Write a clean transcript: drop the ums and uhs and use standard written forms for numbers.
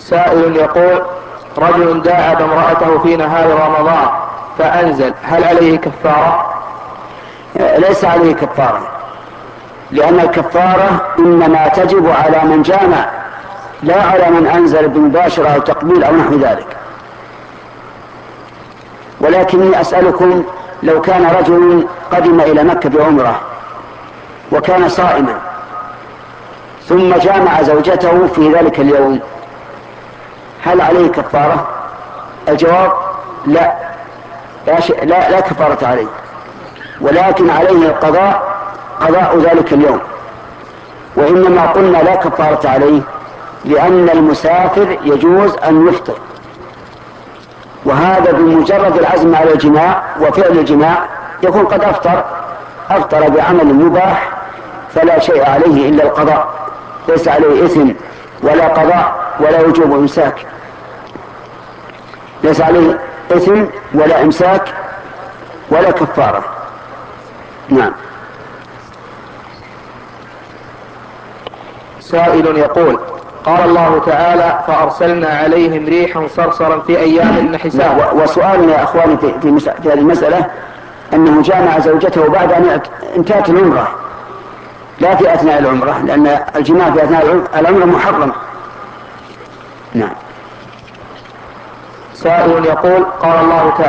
سائل يقول: رجل داعب امرأته في نهار رمضان فأنزل، هل عليه كفارة؟ ليس عليه كفارة، لأن الكفارة إنما تجب على من جامع، لا على من أنزل بمباشرة أو تقبيل أو نحو ذلك. ولكني أسألكم، لو كان رجل قدم إلى مكة بعمرة وكان صائما ثم جامع زوجته في ذلك اليوم، هل عليه كفارة؟ الجواب لا كفارة عليه، ولكن عليه قضاء ذلك اليوم. وإنما قلنا لا كفارة عليه لأن المسافر يجوز أن يفطر، وهذا بمجرد العزم على الجماع وفعل الجماع يكون قد أفطر بعمل مباح، فلا شيء عليه إلا القضاء، ليس عليه إثم ولا قضاء ولا وجوب إمساك، ليس عليه إثم ولا إمساك ولا كفارة. نعم. سائل يقول: قال الله تعالى: فأرسلنا عليهم ريحا صرصرا في أيام نحسات. وسؤالنا يا أخواني في هذه المسألة أنه جامع زوجته بعد أن انتهت العمرة، لا في أثناء العمرة، لأن الجماع في أثناء العمرة محرم. نعم. سائل يقول: قال الله تعالى: